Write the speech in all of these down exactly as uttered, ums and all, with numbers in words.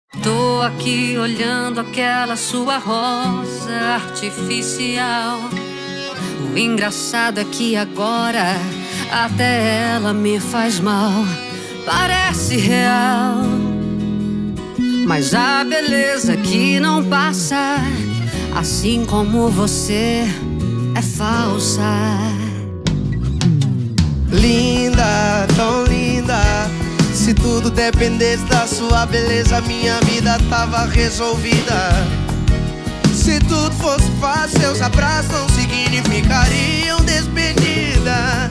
Tô aqui olhando aquela sua rosa artificial. O engraçado é que agora até ela me faz mal. Parece real, mas a beleza que não passa, assim como você, é falsa. Linda, tão linda. Se tudo dependesse da sua beleza, minha vida tava resolvida. Se tudo fosse fácil, seus abraços não significariam despedida.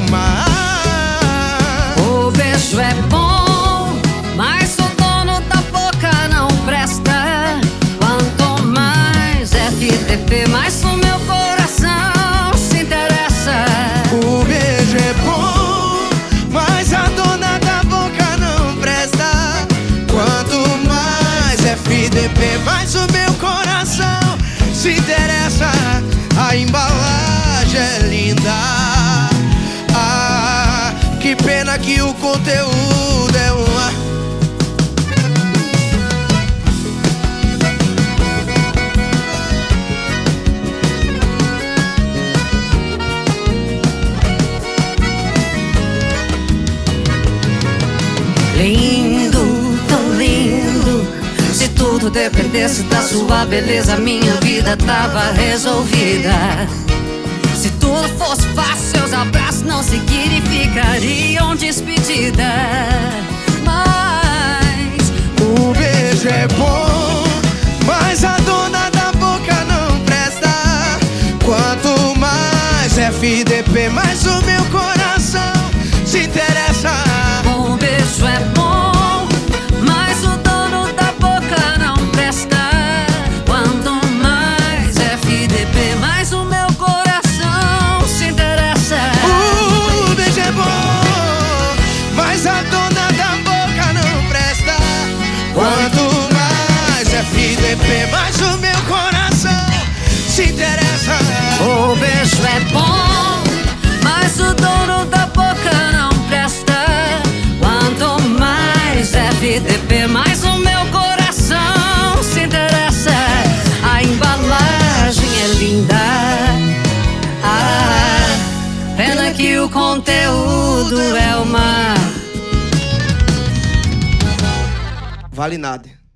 Mas o beijo é bom, mas o dono da boca não presta. Quanto mais F T P, mais o meu coração se interessa. O beijo é bom, mas a dona da boca não presta. Quanto mais F T P, mais o meu coração se interessa. A embalagem é linda. Ah, que pena que o conteúdo é uma... Lindo, tão lindo. Se tudo dependesse da sua beleza, minha vida tava resolvida. Se tudo fosse fácil, seus abraços não significariam despedida. Mas o beijo é bom, mas a dona da boca não presta. Quanto mais F D P, mais o meu coração se interessa. o beijo é bom, mas o dono da boca não presta. Quanto mais F D P, mais o meu coração se interessa. O beijo é bom, mas a dona da boca não presta. Quanto mais F D P, mais o meu coração se interessa. O beijo é bom, mas o dono da boca não presta. Quanto mais F D P, mais o meu coração se interessa. A embalagem é linda. Ah, pena que o conteúdo é uma... Vale nada.